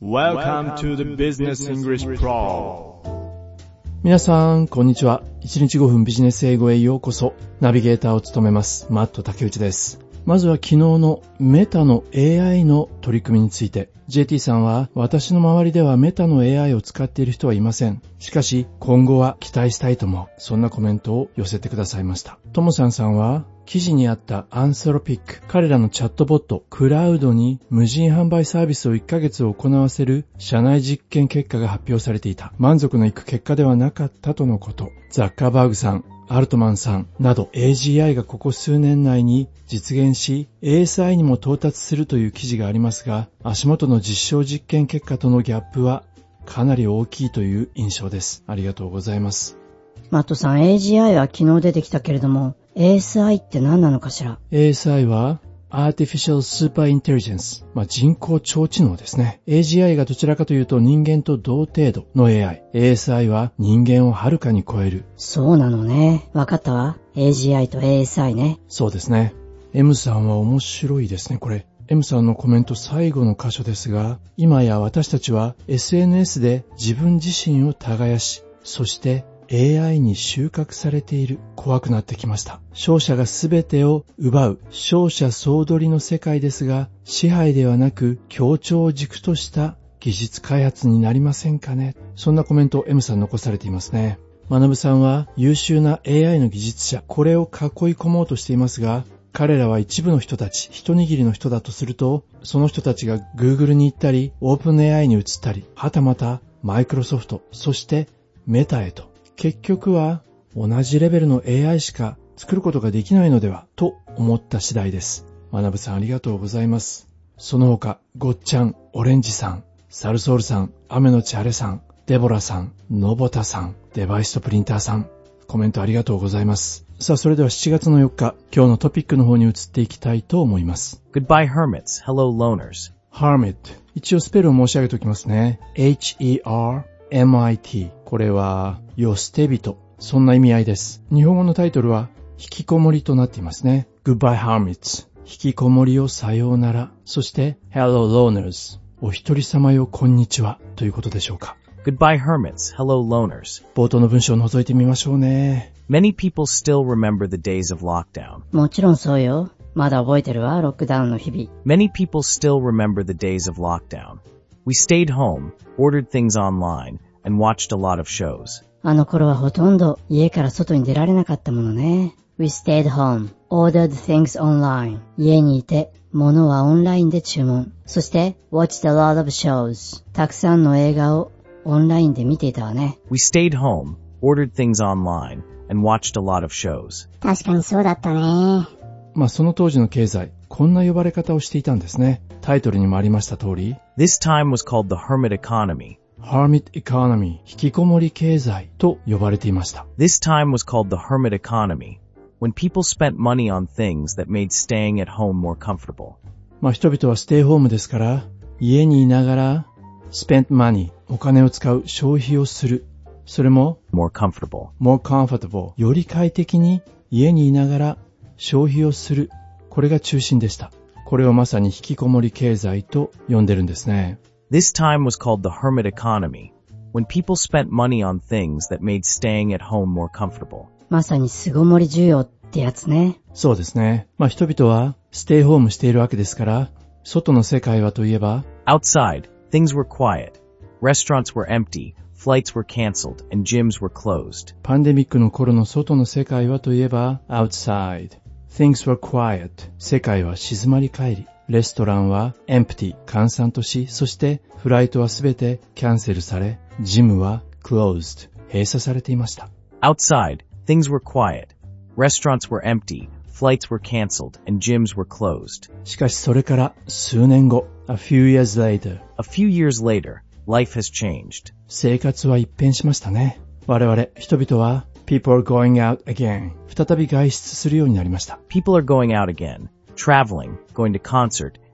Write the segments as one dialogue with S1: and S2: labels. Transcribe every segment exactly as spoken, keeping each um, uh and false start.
S1: Welcome to the Business English Pro。
S2: 皆さん、こんにちは。いちにちごふんビジネス英語へようこそ。ナビゲーターを務めます、マット竹内です。まずは昨日のメタの エーアイ の取り組みについて。ジェーティー さんは、私の周りではメタの エーアイ を使っている人はいません。しかし、今後は期待したいと思う。そんなコメントを寄せてくださいました。ともさんさんは、記事にあったアンソロピック、彼らのチャットボット、クラウドに無人販売サービスをいっかげつ行わせる社内実験結果が発表されていた。満足のいく結果ではなかったとのこと。ザッカーバーグさん、アルトマンさんなど エージーアイ がここ数年内に実現し エーエスアイ にも到達するという記事がありますが、足元の実証実験結果とのギャップはかなり大きいという印象です。ありがとうございます。
S3: マットさん、 エージーアイ は昨日出てきたけれども エーエスアイ って何なのかしら。
S2: エーエスアイ はArtificial Super Intelligence、まあ、人工超知能ですね。エージーアイ がどちらかというと人間と同程度の エーアイ。エーエスアイ は人間をはるかに超える。
S3: そうなのね。わかったわ。エージーアイ と エーエスアイ ね。
S2: そうですね。M さんは面白いですね、これ。M さんのコメント最後の箇所ですが、今や私たちは エスエヌエス で自分自身を耕し、そしてエーアイ に収穫されている。怖くなってきました。勝者が全てを奪う勝者総取りの世界ですが、支配ではなく協調を軸とした技術開発になりませんかね。そんなコメントを M さん残されていますね。学さんは優秀な エーアイ の技術者、これを囲い込もうとしていますが、彼らは一部の人たち、一握りの人だとすると、その人たちが Google に行ったり、OpenAI に移ったり、はたまたマイクロソフト、そしてメタへと。結局は同じレベルの エーアイ しか作ることができないのではと思った次第です。学さんありがとうございます。その他、ごっちゃん、オレンジさん、サルソールさん、雨のちあれさん、デボラさん、ノボタさん、デバイスとプリンターさん、コメントありがとうございます。さあ、それではしちがつのよっか、今日のトピックの方に移っていきたいと思います。
S4: Goodbye hermits, hello loners.
S2: Hermit。一応スペルを申し上げておきますね。エイチイーアールエムアイティー。これは、よ捨て人。そんな意味合いです。日本語のタイトルは、引きこもりとなっていますね。Goodbye Hermits。引きこもりをさようなら。そして、Hello Loners。お一人様よこんにちは。ということでしょうか。
S4: Goodbye hermits, hello loners.
S2: 冒頭の文章を覗いてみましょうね。
S4: Many people still remember the days of lockdown.
S3: もちろんそうよ。まだ覚えてるわ、ロックダウンの日々。
S4: Many people still remember the days of lockdown. We stayed home, ordered things online, and watched a lot of shows.
S3: あの頃はほとんど家から外に出られなかったものね。We stayed home, ordered things online. 家にいて、物はオンラインで注文。そして、watched a lot of shows. たくさんの映画をオンラインで見ていたわね。
S4: We stayed home, ordered things online, and watched a lot of shows.
S5: 確かにそうだったね。
S2: まあその当時の経済、こんな呼ばれ方をしていたんですね。タイトルにもありました通り。
S4: This time was called the hermit economy.
S2: Hermit economy、引きこもり経済と呼ばれていました。
S4: This time was called the hermit economy, when people spent money on things that made staying at home more comfortable.
S2: まあ人々はステイホームですから、家にいながら、spent money、お金を使う、消費をする。それも、
S4: more comfortable.
S2: more comfortable、より快適に家にいながら消費をする。これが中心でした。これをまさに引きこもり経済と呼んでるんですね。
S4: This time was called the hermit economy, when people spent money on things that made staying at home more comfortable.
S3: まさに巣ごもり需要ってやつね。
S2: そうですね。まあ人々はステイホームしているわけですから、外の世界はといえば、
S4: Outside, things were quiet. Restaurants were empty, flights were canceled, and gyms were closed.
S2: パンデミックの頃の外の世界はといえば、outside, things were quiet. 世界は静まり返り。レストランは empty、閑散とし、そしてフライトはすべてキャンセルされ、ジムは closed、閉鎖されていました。
S4: Outside, things were quiet. Restaurants were empty, flights were canceled, and gyms were closed.
S2: しかしそれから数年後、a few years later、
S4: A few years later, life has changed.
S2: 生活は一変しましたね。我々人々は people are going out again、再び外出するようになりました。
S4: People are going out again, traveling, going to concert,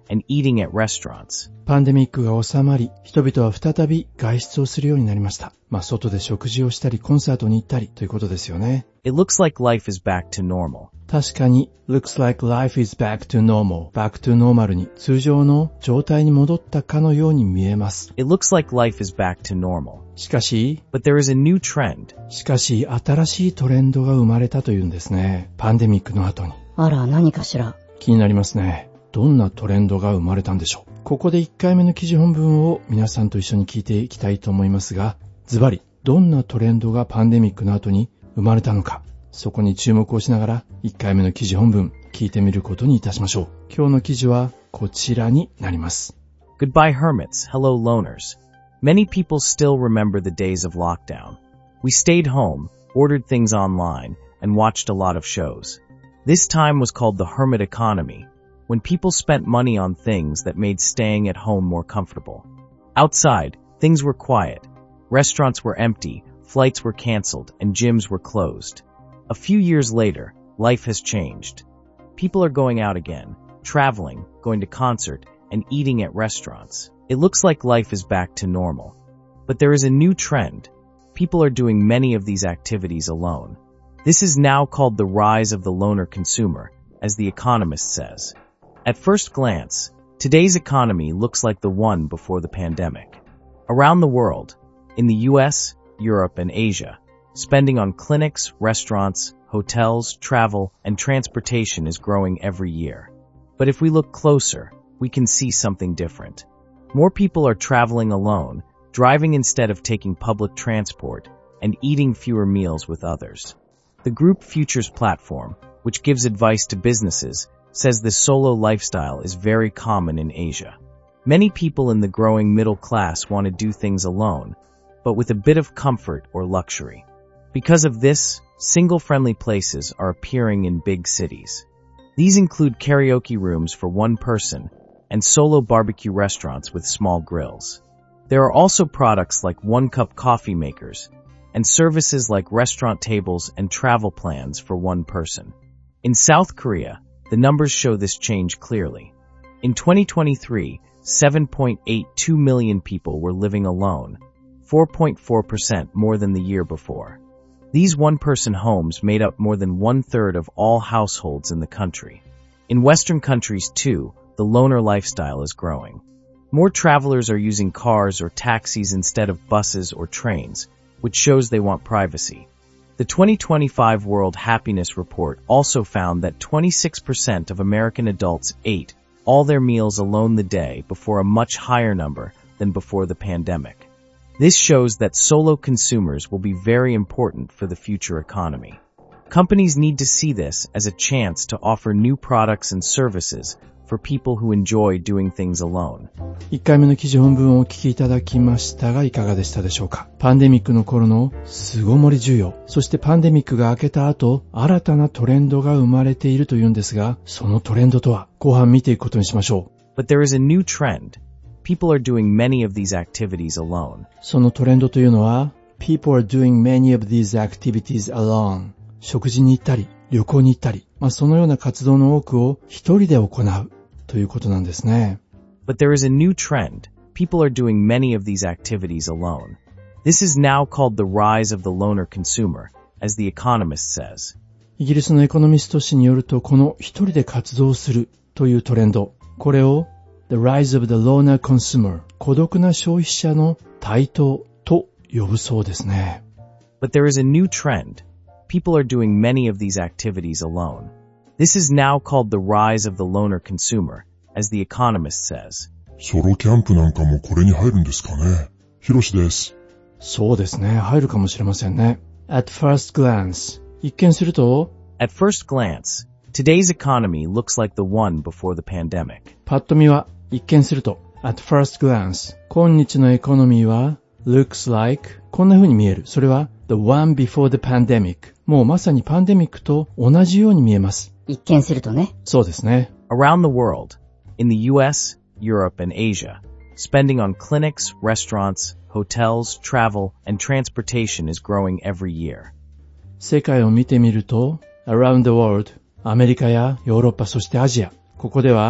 S4: and eating at restaurants.
S2: パンデミックが収まり、人々は再び外出をするようになりました。まあ、外で食事をしたり、コンサートに行ったりということですよね。
S4: It looks like life is back to normal.
S2: 確かに、looks like life is back to normal. back to normal に通常の状態に戻ったかのように見えます。
S4: It looks like life is back to normal.
S2: しかし、
S4: But there is a new trend.
S2: しかし、新しいトレンドが生まれたというんですね。パンデミックの後に。
S3: あら、何かしら。
S2: 気になりますね。どんなトレンドが生まれたんでしょう。ここでいっかいめの記事本文を皆さんと一緒に聞いていきたいと思いますが、ズバリ、どんなトレンドがパンデミックの後に生まれたのか、そこに注目をしながらいっかいめの記事本文聞いてみることにいたしましょう。今日の記事はこちらになります。
S4: Goodbye hermits, hello loners. Many people still remember the days of lockdown. We stayed home, ordered things online, and watched a lot of shows. This time was called the hermit economy, when people spent money on things that made staying at home more comfortable. Outside, things were quiet. Restaurants were empty, flights were canceled, and gyms were closed. A few years later, life has changed. People are going out again, traveling, going to concert, and eating at restaurants. It looks like life is back to normal. But there is a new trend. People are doing many of these activities alone. This is now called the rise of the loner consumer, as The Economist says. At first glance, today's economy looks like the one before the pandemic. Around the world, in the U S, Europe, and Asia, spending on clinics, restaurants, hotels, travel, and transportation is growing every year. But if we look closer, we can see something different. More people are traveling alone, driving instead of taking public transport, and eating fewer meals with others. The Group Futures platform, which gives advice to businesses, says this solo lifestyle is very common in Asia. Many people in the growing middle class want to do things alone, but with a bit of comfort or luxury. Because of this, single-friendly places are appearing in big cities. These include karaoke rooms for one person and solo barbecue restaurants with small grills. There are also products like one-cup coffee makers and services like restaurant tables and travel plans for one person. In South Korea, the numbers show this change clearly. In twenty twenty-three, seven point eight two million people were living alone, four point four percent more than the year before. These one-person homes made up more than one-third of all households in the country. In Western countries, too, the loner lifestyle is growing. More travelers are using cars or taxis instead of buses or trains, which shows they want privacy. The twenty twenty-five World Happiness Report also found that twenty-six percent of American adults ate all their meals alone the day before a much higher number than before the pandemic. This shows that solo consumers will be very important for the future economy. Companies need to see this as a chance to offer new products and services for people who enjoy doing things alone.
S2: いっかいめの記事本文をお聞きいただきましたがいかがでしたでしょうか。パンデミックの頃の巣ごもり需要、そしてパンデミックが明けた後、新たなトレンドが生まれているというんですが、そのトレンドとは後半見ていくことにしましょ
S4: う。But there is a new trend. People are doing many of these activities alone.
S2: そのトレンドというのは、People are doing many of these activities alone. 食事に行ったり、旅行に行ったり、まあ、そのような活動の多くを一人で行うということなんですね。
S4: But there is a new trend. People are doing many of these activities alone. This is now called the rise of the loner consumer, as The Economist says.
S2: イギリスのエコノミスト誌によると、この一人で活動するというトレンド、これをThe rise of the loner consumer, 孤独な消費者の台頭と呼ぶそうですね。
S4: But there is a new trend. People are doing many of these activities alone. This is now called the rise of the loner consumer, as The Economist says.
S6: ソロキャンプなんかもこれに入るんですかね。ひろしです。
S2: そうですね。入るかもしれませんね。At first glance. 一見すると
S4: At first glance, today's economy looks like the one before the pandemic.
S2: パッと見は一見すると At first glance. 今日のエコノミーは looks like こんな風に見える。それは the one before the pandemic. もうまさにパンデミックと同じように見えます。
S3: 一見するとね。
S2: そうですね。
S4: Around the world, in the U S, Europe, and Asia, spending on clinics, restaurants, hotels, travel, and transportation is growing every year.
S2: 世界を見てみると、around the world, アメリカやヨーロッパ、そしてアジア、ここでは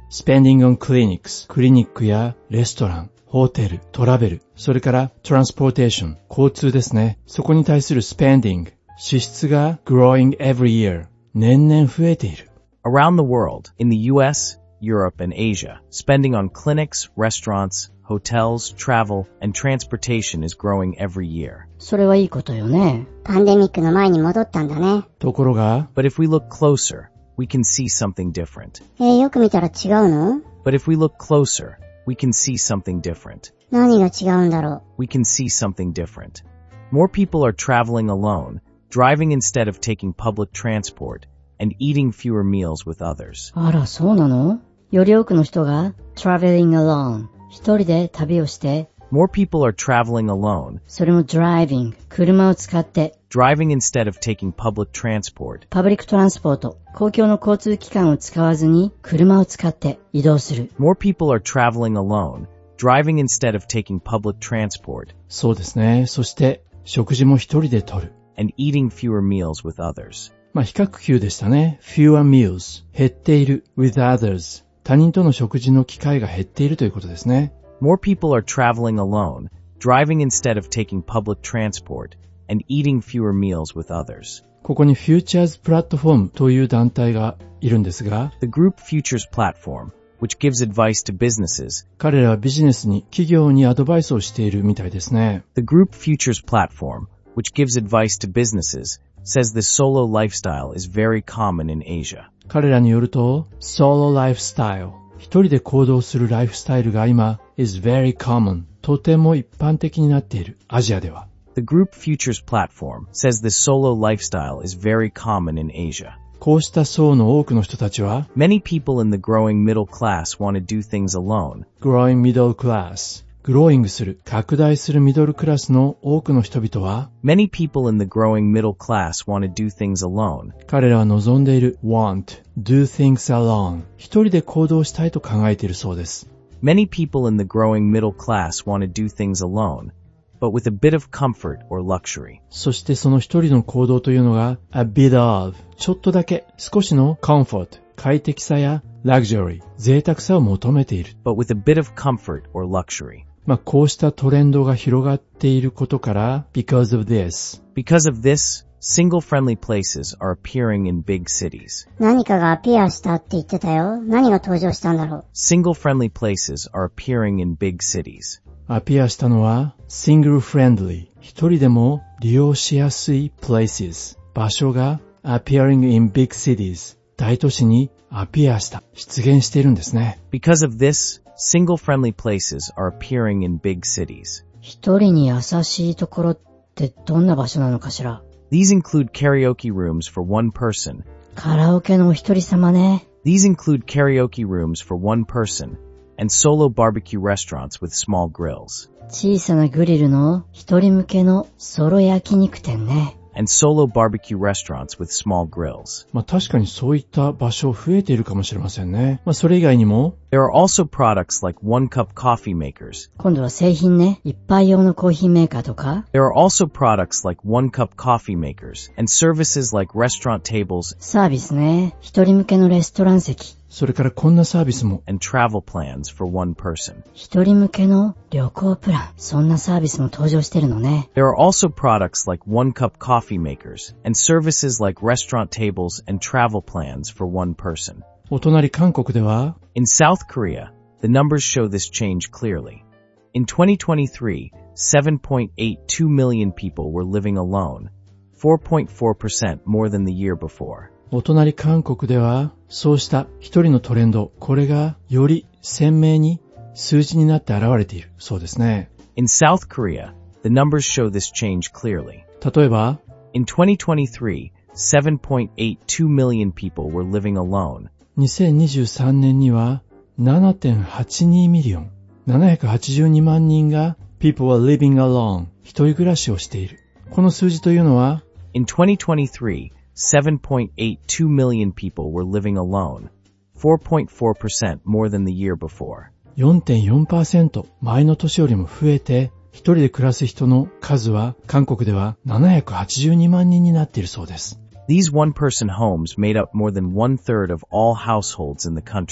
S2: spending on clinics、クリニックやレストラン、ホテル、トラベル、それから transportation、交通ですね。そこに対する spending、支出が growing every year、年々増えている。
S4: Around the world, in the U S, Europe, and Asia, spending on clinics, restaurants, hotels, travel, and transportation is growing every year.
S3: それはいいことよね。
S5: パンデミックの前に戻ったんだね。
S2: ところが、
S4: But if we look closer, we can see something different.
S5: えー、よく見たら違うの？
S4: But if we look closer, we can see something different.
S5: 何が違うんだろ
S4: We can see something different. More people are traveling alone, driving instead of taking public transport, and eating fewer meals with others.
S3: あら、そうなの？より多くの人が traveling alone、一人で旅をして、
S4: More people are traveling alone,
S3: それも driving、車を使って、
S4: driving instead of taking public transport,
S3: パブリックトランスポート、公共の交通機関を使わずに車を使って移動する。
S4: More people are traveling alone, driving instead of taking public transport,
S2: そうですね。そして食事も一人でとる。
S4: and eating fewer meals with others.
S2: まあ比較級でしたね。fewer meals、減っている with others、他人との食事の機会が減っているということですね。
S4: More people are traveling alone, driving instead of taking public transport, and eating fewer meals with others.
S2: ここに Futures Platform という団体がいるんですが、
S4: The group Futures Platform, which gives advice to businesses,
S2: 彼らはビジネスに、企業にアドバイスをしているみたいですね。
S4: the group Futures Platform, which gives advice to businesses, says this solo lifestyle is very common in Asia.
S2: 彼らによると、Solo Lifestyle、一人で行動するライフスタイルが今、is very common、とても一般的になっている、アジアでは。
S4: The group Futures Platform says this solo lifestyle is very common in Asia.
S2: こうした層の多くの人たちは、
S4: Many people in the growing middle class want to do things alone,
S2: growing middle class、グローイングする、拡大するミドルクラスの多くの人々は、
S4: Many people in the growing middle class want to do things alone.
S2: 彼らは望んでいる want, do things alone、一人で行動したいと考えているそうです。
S4: Many people in the growing middle class want to do things alone, but with a bit of comfort or luxury.
S2: そしてその一人の行動というのが a bit of、ちょっとだけ少しの comfort、快適さや luxury、贅沢さを求めている。
S4: But with a bit of comfort or luxury.
S2: まあこうしたトレンドが広がっていることから because of this。
S4: Because of this, single-friendly places are appearing in big cities.
S5: う。何かがアピアしたって言ってたよ。何が登場したんだろう。
S4: Single-friendly places are appearing in big cities.
S2: アピアしたのは single friendly、一人でも利用しやすい places、場所が appearing in big cities、大都市にアピアした、出現しているんですね。
S4: Because of this, single-friendly places are appearing in big cities.
S3: 一人に優しいところってどんな場所なのかしら。
S4: These include karaoke rooms for one person.
S3: カラオケのお一人様ね。
S4: These include karaoke rooms for one person and solo barbecue restaurants with small grills.
S3: 小さなグリルの一人向けのソロ焼肉店ね。
S4: And solo barbecue restaurants with small grills.
S2: まあ確かにそういった場所増えているかもしれませんね。まあそれ以外にも
S4: There are also products like one-cup coffee makers.
S3: 今度は製品ね。一杯用のコーヒーメーカーとか。
S4: There are also products like one-cup coffee makers and services like restaurant tables
S3: サービスね。一人向けのレストラン席。
S2: それからこんなサービスも
S4: and travel plans for one person.
S3: 一人向けの旅行プラン。そんなサービスも登場してるのね。
S4: There are also products like one-cup coffee makers and services like restaurant tables and travel plans for one person.
S2: お隣韓国では
S4: In South Korea, the numbers show this change clearly. In twenty twenty-three, seven point eight two million people were living alone, four point four percent more than the year before.
S2: お隣韓国ではそうした一人のトレンド、これがより鮮明に数字になって現れているそうですね。
S4: In South Korea, the numbers show this change clearly.
S2: 例えば
S4: In twenty twenty-three, seven point eight two million people were living alone.
S2: にせんにじゅうさんねんには ななてんはちにミリオン、ななひゃくはちじゅうにまん人が people are living alone、一人暮らしをしている。この数字というのは
S4: In twenty twenty-three, seven point eight two million people were living alone, four point four percent more than the year before.
S2: よんてんよんパーセント 前の年よりも増えて、一人で暮らす人の数は韓国ではななひゃくはちじゅうにまん人になっているそうです。
S4: These one-person homes made up more than one-third of all households in the country.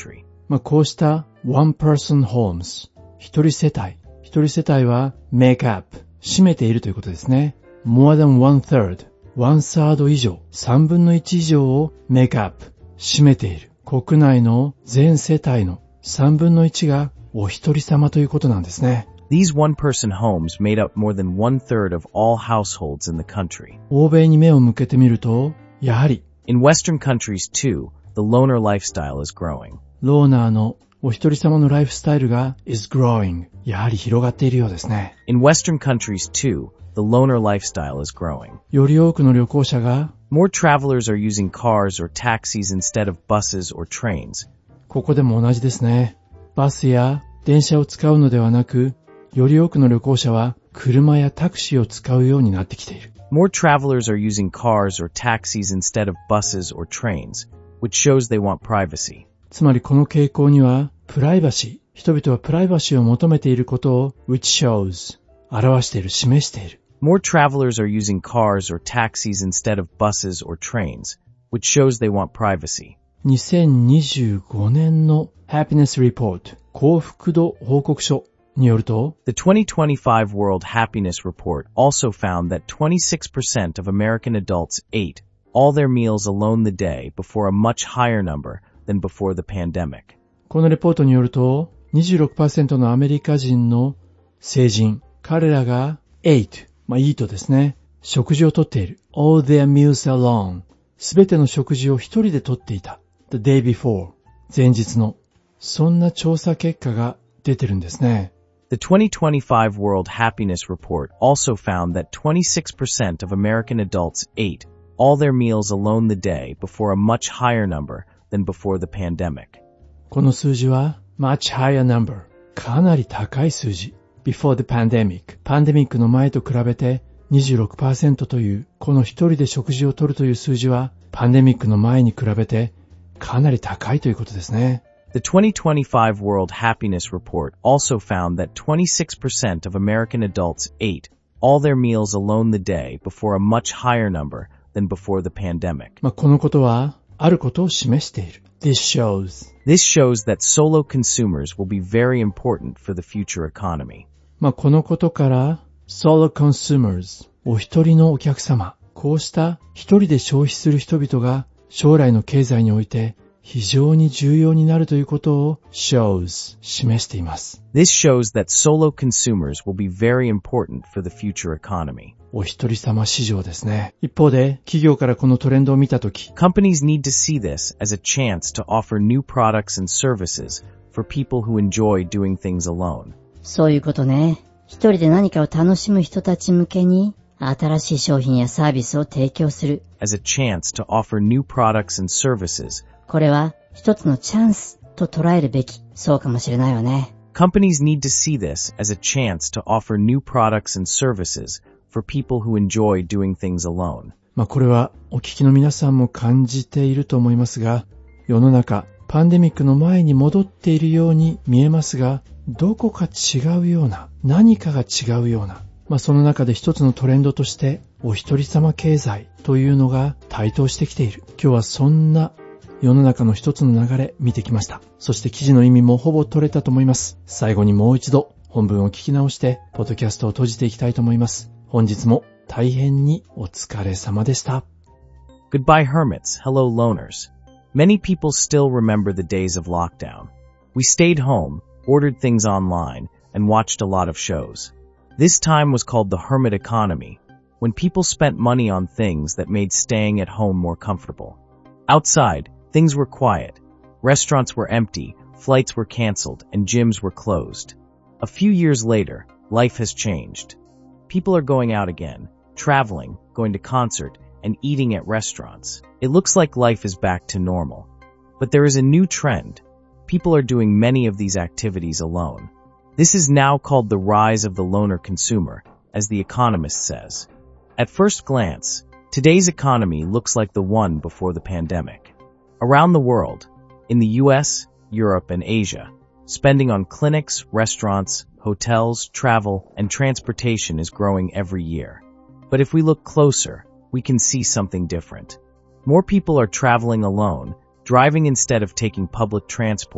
S2: まあ、こうしたone person homes、一人世帯、一人世帯は make up、占めているということですね。more than one third、one third 以上、三分の一以上を make up、占めている。国内の全世帯の三分の一がお一人様ということなんですね。
S4: These one-person homes made up more than one-third of all households in the country.
S2: 欧米に目を向けてみると、やはり
S4: In Western countries too, the loner lifestyle is growing.
S2: ローナーのお一人様のライフスタイルが is growing、やはり広がっているようですね。
S4: In Western countries too, the loner lifestyle is growing.
S2: より多くの旅行者が
S4: More travelers are using cars or taxis instead of buses or trains.
S2: ここでも同じですね。バスや電車を使うのではなく、より多くの旅行者は車やタクシーを使うようになってきている。
S4: More travelers are using cars or taxis instead of buses or trains, which shows they want privacy.
S2: つまりこの傾向には、プライバシー、人々はプライバシーを求めていることを which shows、表している、示している。
S4: More travelers are using cars or taxis instead of buses or trains, which shows they want privacy.
S2: にせんにじゅうごねんの Happiness Report、幸福度報告書によると、
S4: The twenty twenty-five World Happiness Report also found that twenty-six percent of American adults ate all their meals alone the day before a much higher number than before the pandemic.
S2: このレポートによると、にじゅうろくパーセント のアメリカ人の成人、彼らが ate、まあ eat ですね、食事をとっている。all their meals alone、すべての食事を一人でとっていた。the day before、前日の。そんな調査結果が出てるんですね。
S4: The twenty twenty-five World Happiness Report also found that twenty-six percent of American adults ate all their meals alone the day before a much higher number than before the pandemic.
S2: この数字は much higher number、かなり高い数字。before the pandemic、パンデミックの前と比べて にじゅうろくパーセント という、この一人で食事をとるという数字は、パンデミックの前に比べてかなり高いということですね。
S4: The twenty twenty-five World Happiness Report also found that twenty-six percent of American adults ate all their meals alone the day before a much higher number than before the pandemic.
S2: まあ、このことは、あることを示している。This shows.
S4: This shows that solo consumers will be very important for the future economy.
S2: まあ、このことから、solo consumers、お一人のお客様、こうした一人で消費する人々が将来の経済において非常に重要になるということを shows、示しています。
S4: This shows that solo consumers will be very important for the future economy.
S2: お一人様市場ですね。一方で、企業からこのトレンドを見たとき、
S4: Companies need to see this as a chance to offer new products and services for people who enjoy doing things alone.
S3: そういうことね。一人で何かを楽しむ人たち向けに、新しい商品やサービスを提供する。
S4: As a chance to offer new products and services.
S3: これは一つのチャンスと捉えるべき。そうかもしれないわね。
S4: Companies need to see this as a chance to offer new products and services for people who enjoy doing things alone.
S2: まあこれはお聞きの皆さんも感じていると思いますが、世の中パンデミックの前に戻っているように見えますが、どこか違うような、何かが違うような、まあその中で一つのトレンドとしてお一人様経済というのが台頭してきている。今日はそんな世の中の一つの流れ見てきました。そして記事の意味もほぼ取れたと思います。最後にもう一度本文を聞き直してポッドキャストを閉じていきたいと思います。本日も大変にお疲れ様でした。
S4: Goodbye hermits, hello loners. Many people still remember the days of lockdown. We stayed home, ordered things online, and watched a lot of shows. This time was called the hermit economy, when people spent money on things that made staying at home more comfortable. Outside, things were quiet. Restaurants were empty, flights were canceled, and gyms were closed. A few years later, life has changed. People are going out again, traveling, going to concert, and eating at restaurants. It looks like life is back to normal. But there is a new trend. People are doing many of these activities alone. This is now called the rise of the loner consumer, as The Economist says. At first glance, today's economy looks like the one before the pandemic. Around the world, in the U S, Europe, and Asia, spending on clinics, restaurants, hotels, travel, and transportation is growing every year. But if we look closer, we can see something different. More people are traveling alone, driving instead of taking public transport,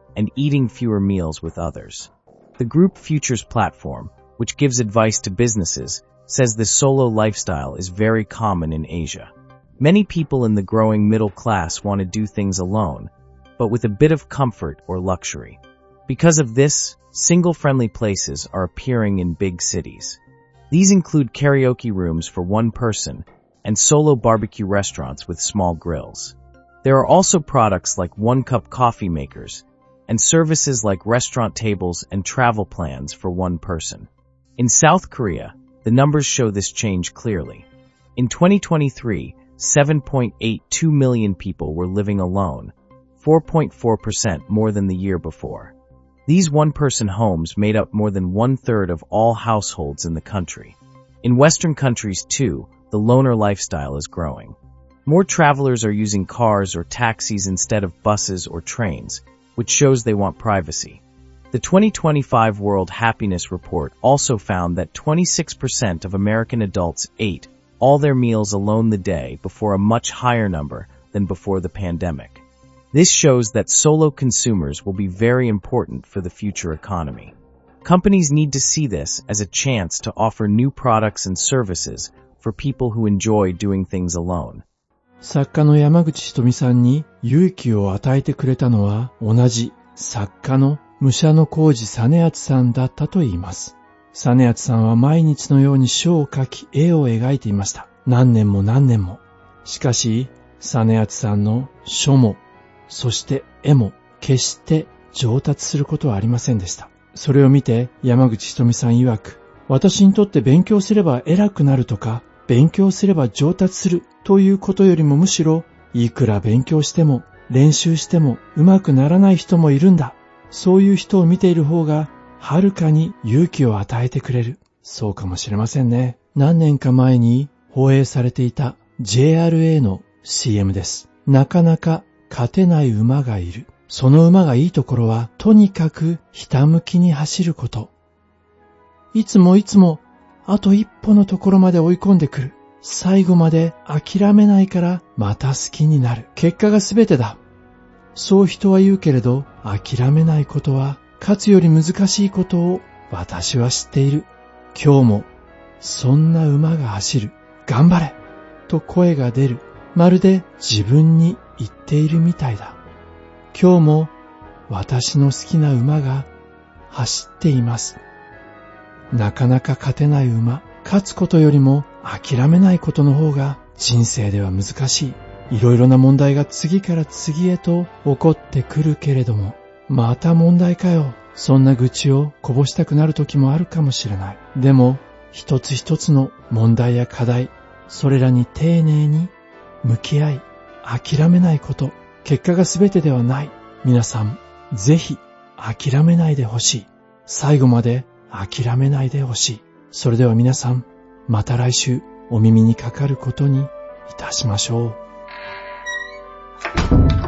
S4: and eating fewer meals with others. The Group Futures platform, which gives advice to businesses, says the solo lifestyle is very common in Asia. Many people in the growing middle class want to do things alone, but with a bit of comfort or luxury. Because of this, single-friendly places are appearing in big cities. These include karaoke rooms for one person and solo barbecue restaurants with small grills. There are also products like one-cup coffee makers and services like restaurant tables and travel plans for one person. In South Korea, the numbers show this change clearly. In twenty twenty-three, seven point eight two million people were living alone, four point four percent more than the year before. These one-person homes made up more than one-third of all households in the country. In Western countries, too, the loner lifestyle is growing. More travelers are using cars or taxis instead of buses or trains, which shows they want privacy. The twenty twenty-five World Happiness Report also found that twenty-six percent of American adults ate all their meals alone the day before a much higher number than before the pandemic. This shows that solo consumers will be very important for the future economy. Companies need to see this as a chance to offer new products and services for people who enjoy doing things alone.
S2: 作家の山口ひとみさんに勇気を与えてくれたのは同じ作家の武者小路実篤さんだったと言います。実篤さんは毎日のように書を書き絵を描いていました。何年も何年も。しかし、実篤さんの書も、そして絵も決して上達することはありませんでした。それを見て山口ひとみさん曰く、私にとって勉強すれば偉くなるとか、勉強すれば上達するということよりもむしろ、いくら勉強しても練習しても上手くならない人もいるんだ。そういう人を見ている方が、はるかに勇気を与えてくれる。そうかもしれませんね。何年か前に放映されていた ジェイアールエー の シーエム です。なかなか勝てない馬がいる。その馬がいいところは、とにかくひたむきに走ること。いつもいつも、あと一歩のところまで追い込んでくる。最後まで諦めないからまた好きになる。結果がすべてだ。そう人は言うけれど、諦めないことは、勝つより難しいことを私は知っている。今日も、そんな馬が走る。頑張れと声が出る。まるで自分に言っているみたいだ。今日も私の好きな馬が走っています。なかなか勝てない馬、勝つことよりも諦めないことの方が人生では難しい。いろいろな問題が次から次へと起こってくるけれども、また問題かよ。そんな愚痴をこぼしたくなる時もあるかもしれない。でも、一つ一つの問題や課題、それらに丁寧に向き合い、諦めないこと、結果が全てではない。皆さん、ぜひ諦めないでほしい。最後まで諦めないでほしい。それでは皆さん、また来週お耳にかかることにいたしましょう。